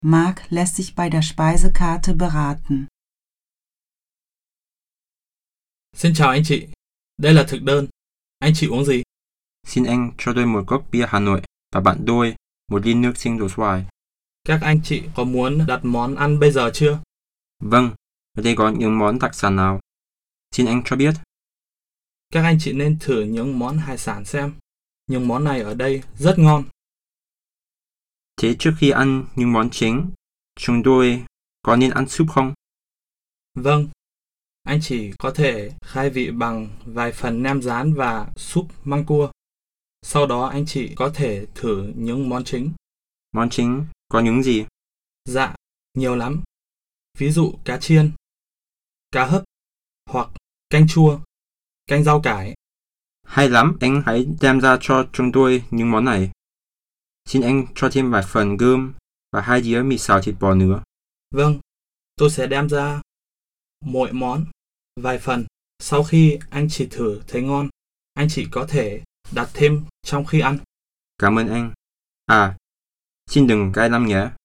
Mark lässt sich bei der Speisekarte beraten. Xin chào anh chị, đây là thực đơn. Anh chị uống gì? Xin anh cho tôi một cốc bia Hà Nội và bạn tôi một ly nước sinh đổ xoài. Các anh chị có muốn đặt món ăn bây giờ chưa? Vâng, ở đây có những món đặc sản nào? Xin anh cho biết. Các anh chị nên thử những món hải sản xem. Những món này ở đây rất ngon. Thế trước khi ăn những món chính, chúng tôi có nên ăn súp không? Vâng, anh chị có thể khai vị bằng vài phần nem rán và súp măng cua. Sau đó anh chị có thể thử những món chính. Món chính có những gì? Dạ, nhiều lắm. Ví dụ cá chiên, cá hấp hoặc canh chua, canh rau cải. Hay lắm, anh hãy đem ra cho chúng tôi những món này. Xin anh cho thêm vài phần cơm và 2 đĩa mì xào thịt bò nữa. Vâng, tôi sẽ đem ra mỗi món vài phần. Sau khi anh chị thử thấy ngon, anh chị có thể đặt thêm trong khi ăn. Cảm ơn anh. À, xin đừng cay lắm nhé.